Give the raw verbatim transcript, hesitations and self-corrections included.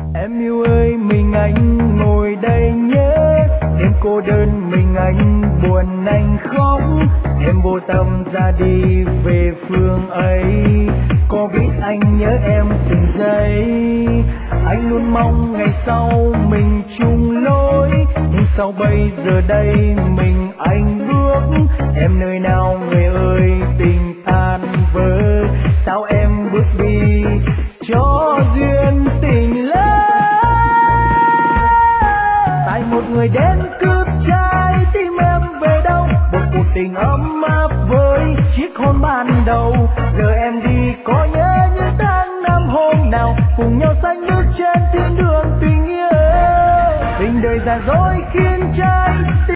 Em yêu ơi mình anh ngồi đây nhé, đêm cô đơn mình anh buồn anh khóc, em vô tâm ra đi về phương ấy, có biết anh nhớ em từng giây. Anh luôn mong ngày sau mình chung lối, nhưng sao bây giờ đây mình anh bước, em nơi nào người ơi tình tan vỡ, sao em bước đi cho duyên tình lỡ. Tại một người đến cướp trái tim em về đâu, một cuộc tình ấm áp với chiếc hôn ban đầu. Giờ em đi có nhớ những tháng năm hôm nào cùng nhau xanh bước trên thiên đường tình yêu. Tình đời già dối khiến trái